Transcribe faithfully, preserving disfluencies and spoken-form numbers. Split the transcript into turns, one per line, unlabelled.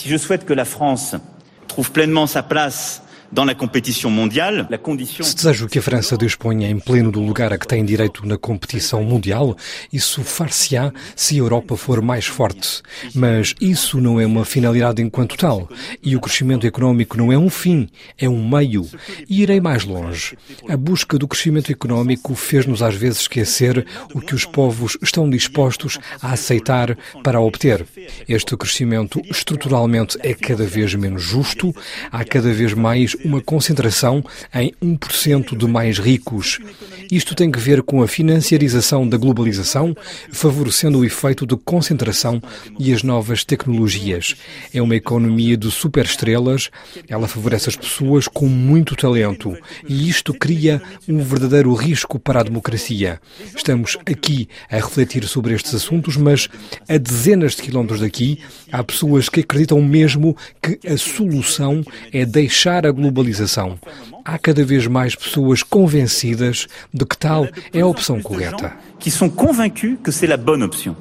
Si je souhaite que la France trouve pleinement sa place dans la compétition mondiale, la condition...
Se desejo que a França disponha em pleno do lugar a que tem direito na competição mundial, isso far-se-á se a Europa for mais forte. Mas isso não é uma finalidade enquanto tal. E o crescimento económico não é um fim, é um meio. E irei mais longe. A busca do crescimento económico fez-nos às vezes esquecer o que os povos estão dispostos a aceitar para obter. Este crescimento estruturalmente é cada vez menos justo, há cada vez mais uma concentração em um por cento de mais ricos. Isto tem que ver com a financiarização da globalização, favorecendo o efeito de concentração e as novas tecnologias. É uma economia de superestrelas, ela favorece as pessoas com muito talento e isto cria um verdadeiro risco para a democracia. Estamos aqui a refletir sobre estes assuntos, mas a dezenas de quilómetros daqui há pessoas que acreditam mesmo que a solução é deixar a globalização. globalização. Há cada vez mais pessoas convencidas de que tal é a opção correta.
Que sont convaincus que c'est la bonne option.